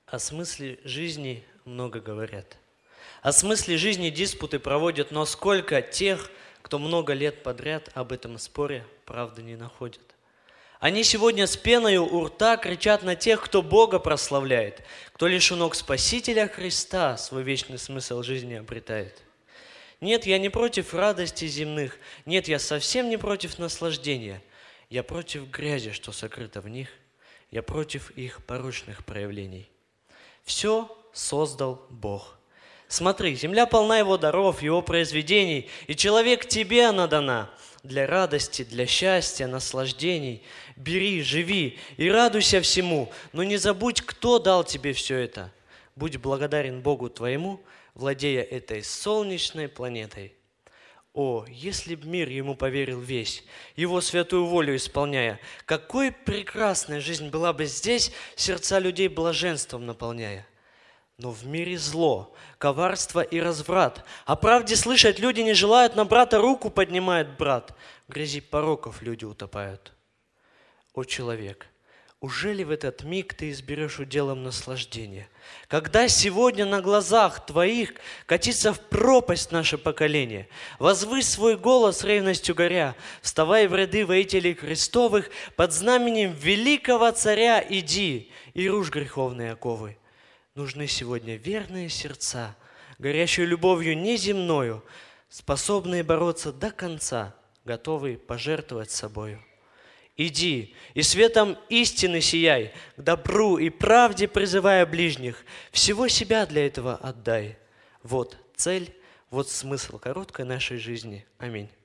О смысле жизни много говорят. О смысле жизни диспуты проводят, но сколько тех, кто много лет подряд об этом споре правды не находят. Они сегодня с пеною у рта кричат на тех, кто Бога прославляет, кто лишь у ног Спасителя Христа свой вечный смысл жизни обретает. Нет, я не против радости земных, нет, я совсем не против наслаждения. Я против грязи, что сокрыто в них, я против их порочных проявлений. Все создал Бог. Смотри, земля полна Его даров, Его произведений, и человек тебе она дана для радости, для счастья, наслаждений. Бери, живи и радуйся всему, но не забудь, кто дал тебе все это. Будь благодарен Богу твоему, владея этой солнечной планетой. О, если б мир Ему поверил весь, Его святую волю исполняя, какой прекрасная жизнь была бы здесь, сердца людей блаженством наполняя. Но в мире зло, коварство и разврат. О правде слышать люди не желают, на брата руку поднимает брат. В грязи пороков люди утопают. О, человек, ужели в этот миг ты изберешь уделом наслаждения? Когда сегодня на глазах твоих катится в пропасть наше поколение, возвысь свой голос ревностью горя, вставай в ряды воителей Христовых, под знаменем великого царя иди и рушь греховные оковы. Нужны сегодня верные сердца, горящие любовью неземною, способные бороться до конца, готовые пожертвовать собою. Иди и светом истины сияй, к добру и правде призывая ближних, всего себя для этого отдай. Вот цель, вот смысл короткой нашей жизни. Аминь.